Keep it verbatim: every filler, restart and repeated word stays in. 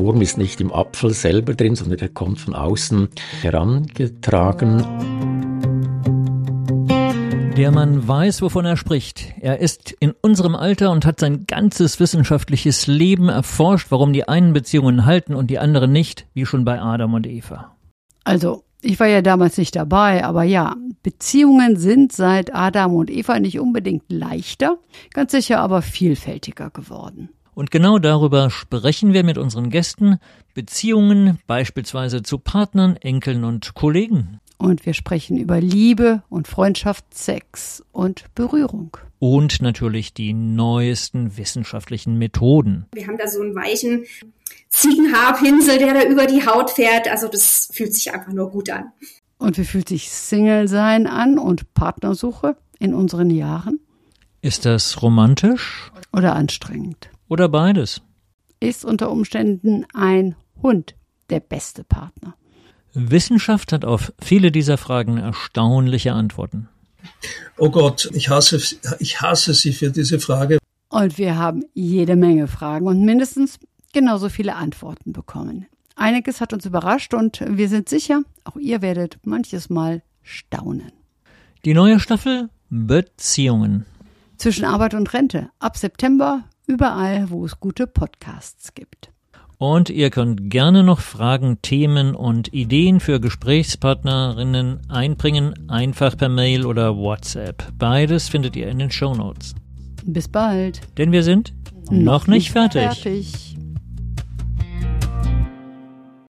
Wurm ist nicht im Apfel selber drin, sondern der kommt von außen herangetragen. Der Mann weiß, wovon er spricht. Er ist in unserem Alter und hat sein ganzes wissenschaftliches Leben erforscht, warum die einen Beziehungen halten und die anderen nicht, wie schon bei Adam und Eva. Also, ich war ja damals nicht dabei, aber ja, Beziehungen sind seit Adam und Eva nicht unbedingt leichter, ganz sicher aber vielfältiger geworden. Und genau darüber sprechen wir mit unseren Gästen. Beziehungen beispielsweise zu Partnern, Enkeln und Kollegen. Und wir sprechen über Liebe und Freundschaft, Sex und Berührung. Und natürlich die neuesten wissenschaftlichen Methoden. Wir haben da so einen weichen Ziegenhaarpinsel, der da über die Haut fährt. Also das fühlt sich einfach nur gut an. Und wie fühlt sich Single-Sein an und Partnersuche in unseren Jahren? Ist das romantisch? Oder anstrengend? Oder beides? Ist unter Umständen ein Hund der beste Partner? Wissenschaft hat auf viele dieser Fragen erstaunliche Antworten. Oh Gott, ich hasse, ich hasse Sie für diese Frage. Und wir haben jede Menge Fragen und mindestens genauso viele Antworten bekommen. Einiges hat uns überrascht und wir sind sicher, auch ihr werdet manches Mal staunen. Die neue Staffel Beziehungen. Zwischen Arbeit und Rente. Ab September überall, wo es gute Podcasts gibt. Und ihr könnt gerne noch Fragen, Themen und Ideen für Gesprächspartnerinnen einbringen, einfach per Mail oder WhatsApp. Beides findet ihr in den Shownotes. Bis bald. Denn wir sind noch, noch nicht fertig. fertig.